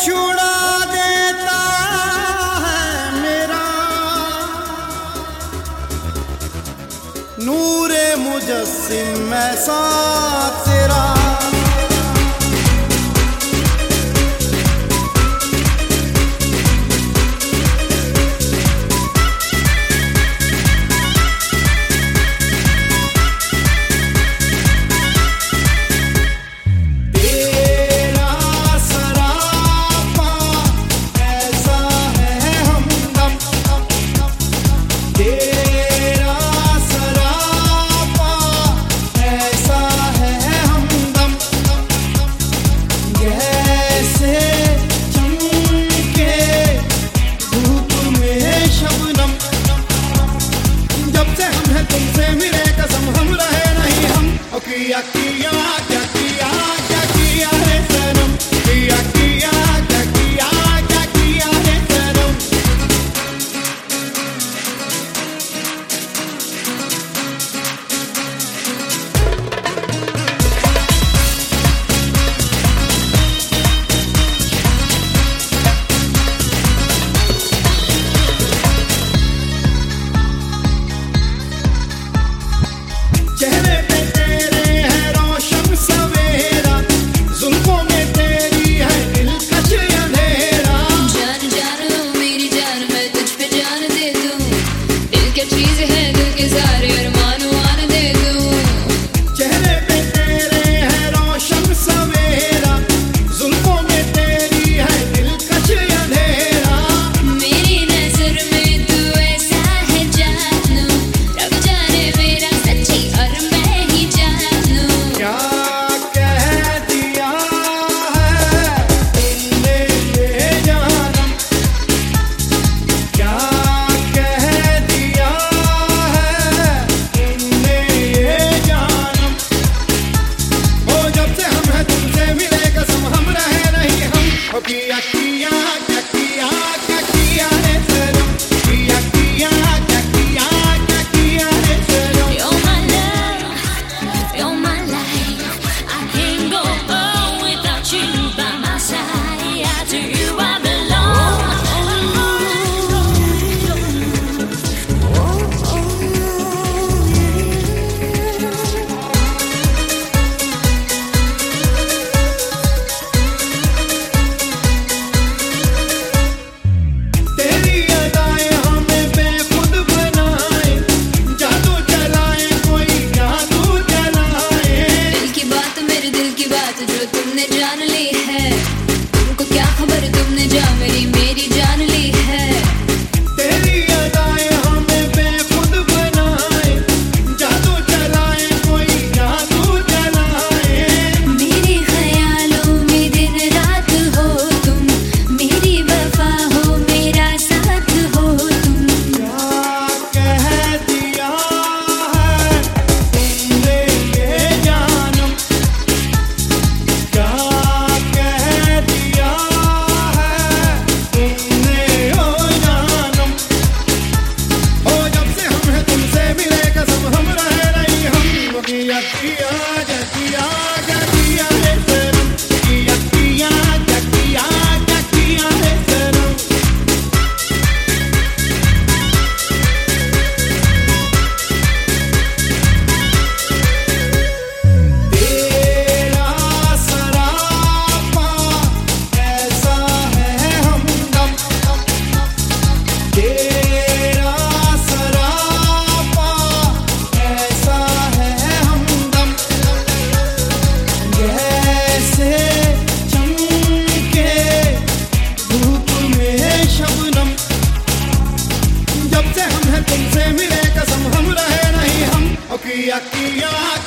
छुड़ा देता है मेरा नूरे मुजस्सिम ऐसा तेरा। तुमसे मिले कसम हम रहे नहीं हम। किया किया क्या किया क्या किया है सनम, किया किया क्या किया क्या किया है सनम। चेहरे पे तेरे है रोशन सवेरा, जुल्फों में तेरी है दिलकश अंधेरा। जान जान मेरी जान मैं तुझ पे जान दे दूं, दिल क्या चीज है दिल के सारे अरमान वान दे दूं। चेहरे पे तेरे है रोशन सवेरा, जुल्फों में तेरी है दिलकश अंधेरा। मेरी नजर में तू ऐसा है जानू, रब जाने मेरा सच्ची और मैं ही जानू। क्या कह दिया है तुमने ये जानम, क्या कह दिया है तुमने ये जानम। ओ जब से हम हैं तुमसे मिले कसम हम रहे नहीं हम। ओ किया किया क्या किया क्या किया है सनम, किया किया क्या किया क्या किया है सनम। You're my love, you're my life, I can't go on without you by my side. To you I belong. तेरी अदाएं हमें बेखुद बनाए, जादू चलाए कोई जादू चलाए। दिल की बात मेरे दिल की बात जो तुमने जान ली है, तुमको क्या खबर तुमने जा मेरी जान ली है। तेरी अदाएं हमें बेखुद बनाए, जादू चलाए कोई जादू चलाए। मेरे ख्यालों में दिन रात हो तुम, मेरी वफा हो मेरा साथ हो तुम। क्या कह दिया है तुमने ये जानम, क्या कह दिया है तुमने ओ जानम। ओ जब से हम हैं तुमसे मिले कसम हम रहे नहीं हम। किया किया क्या किया क्या किया है सनम, किया किया क्या किया क्या किया है सनम। तेरा सरापा ऐसा है हमदम, तेरा सरापा ऐसा है हमदम। जैसे चमके धूप में शबनम, जब से हम हैं तुमसे मिले कसम हम रहे नहीं हम। किया किया